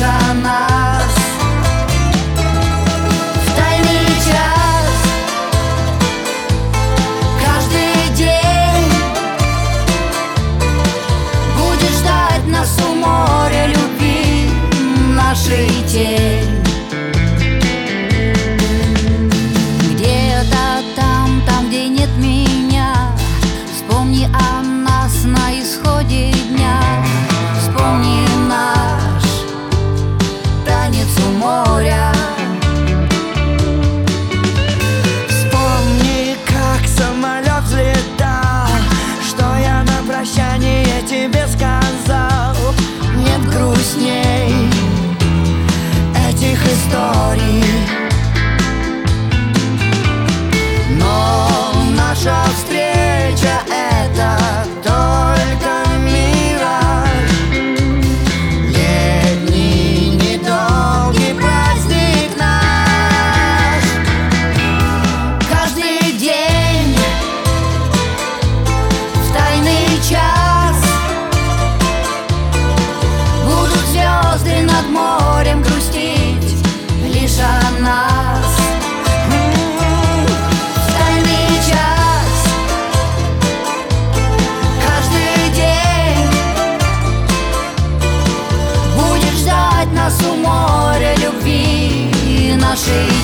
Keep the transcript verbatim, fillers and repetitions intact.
лишь о нас. В тайный час каждый день будет ждать нас у моря любви нашей тень. Где-то там, там, где нет меня, вспомни о нас на исходе дня. Вспомни наш танец у моря. Вспомни, как самолет взлетал, что я на прощание тебе сказал. Нет грустней этих историй, но наша встреча — это только мираж. Летний недолгий праздник наш. Каждый день в тайный час будут звезды над морем грустить лишь о нас. В тайный час каждый день будет ждать нас у моря любви нашей